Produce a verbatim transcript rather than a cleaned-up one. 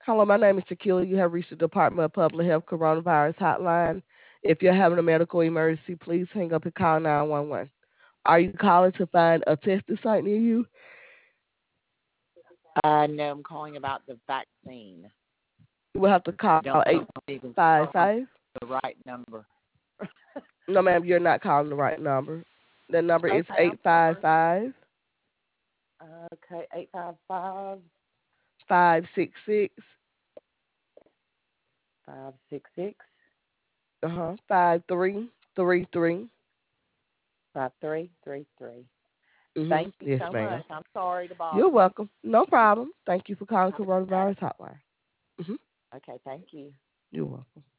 Hello, my name is Shaquilla. You have reached the Department of Public Health Coronavirus Hotline. If you're having a medical emergency, please hang up and call nine one one. Are you calling to find a testing site near you? Uh, no, I'm calling about the vaccine. You will have to call I don't know if I'm even eight five five. the right number. No, ma'am, you're not calling the right number. The number is Okay, I'm eight five sorry. five Okay, eight five five five six six five six six uh-huh, five three three three. five three three three. Mm-hmm. Thank you Yes, so ma'am. much. I'm sorry to You're bother you. welcome. No problem. Thank you for calling Have a good day. Coronavirus Hotline. Mm-hmm. Okay, thank you. You're welcome.